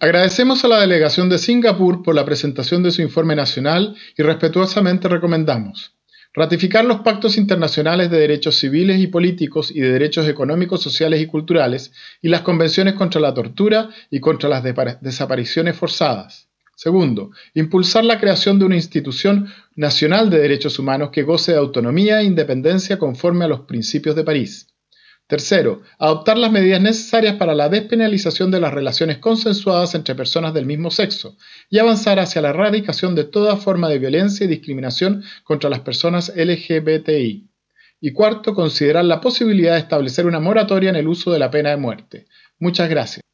Agradecemos a la delegación de Singapur por la presentación de su informe nacional y respetuosamente recomendamos ratificar los pactos internacionales de derechos civiles y políticos y de derechos económicos, sociales y culturales y las convenciones contra la tortura y contra las desapariciones forzadas. Segundo, impulsar la creación de una institución nacional de derechos humanos que goce de autonomía e independencia conforme a los principios de París. Tercero, adoptar las medidas necesarias para la despenalización de las relaciones consensuadas entre personas del mismo sexo y avanzar hacia la erradicación de toda forma de violencia y discriminación contra las personas LGBTI. Y cuarto, considerar la posibilidad de establecer una moratoria en el uso de la pena de muerte. Muchas gracias.